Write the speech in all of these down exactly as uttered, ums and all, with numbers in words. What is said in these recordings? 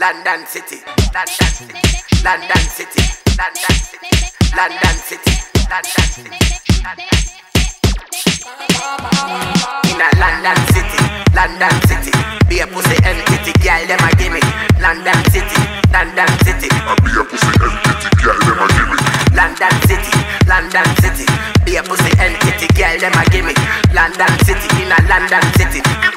London City, London City, London City, London City, London City, London City, in a London City, London City, be a pussy entity, girl dem a gimme. London City, London City, I be a pussy entity, girl dem a gimme. London City, London City, be a pussy entity, girl dem a gimme. London City, in a London City,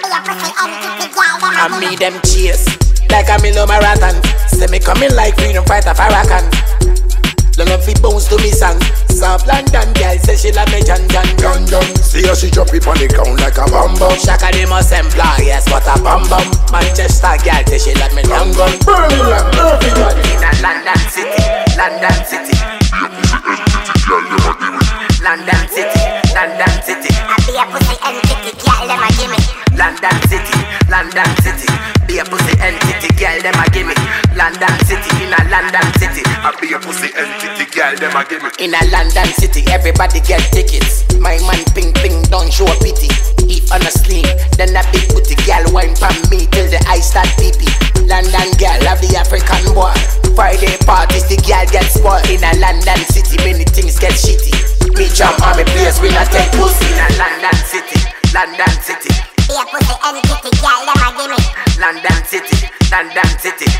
I me them chase like a Milo marathon. Say me coming like freedom fighter Farrakhan. Long up fi bounce to me song. South London girl say she love me John John John John. See how she drop it on the ground like a bum bum. Shaka they must employ, yes, but a bum bum. Manchester girl say she love me long gun. Birmingham, everybody. In a London City, London City, London City, London City, be a pussy entity, girl dem a gimme. London City, London City, be a pussy entity, girl dem a gimme. London City, in a London City, I be a pussy entity, girl dem a gimme. in a London City, everybody get tickets. My man ping ping don't show pity. If on a slim, then a big booty girl wine from me till the ice start pee-pee. London girl have the African boy. Friday parties the girl get spoiled. In a London City, many things get shitty. Me jump on me place, we not take pussy. In a London City, London City, Be a pussy entity, girl dem a gimme. London City, London City,